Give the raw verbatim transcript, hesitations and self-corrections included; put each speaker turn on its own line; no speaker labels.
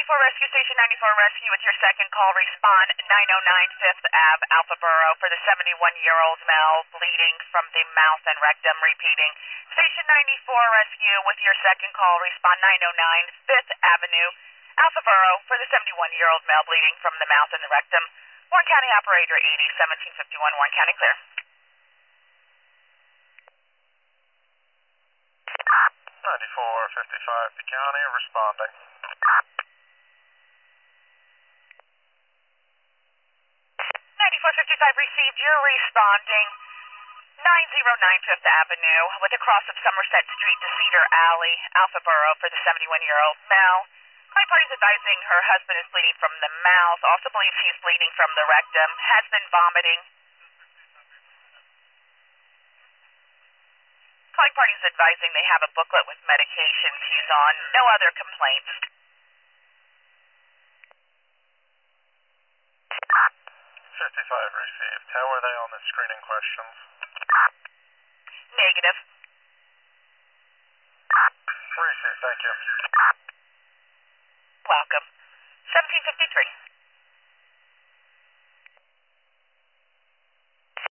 ninety-four Rescue Station, ninety-four Rescue with your second call. Respond nine oh nine Fifth Ave, Alpha Borough for the seventy-one-year-old male bleeding from the mouth and rectum. Repeating. Station ninety-four Rescue with your second call. Respond nine oh nine Fifth Avenue, Alpha Borough for the seventy-one-year-old male bleeding from the mouth and the rectum. Warren County Operator eighty, seventeen fifty-one, Warren County clear.
ninety-four fifty-five to County, responding.
ninety-four fifty-five received, you're responding. nine oh nine Fifth Avenue with a cross of Somerset Street to Cedar Alley, Alpha Borough for the seventy-one-year-old male. Client party's advising her husband is bleeding from the mouth, also believes he's bleeding from the rectum, has been vomiting. Client party's advising they have a booklet with medications he's on, no other complaints.
fifty-five received. How are they on the screening questions?
Negative.
Received, thank you.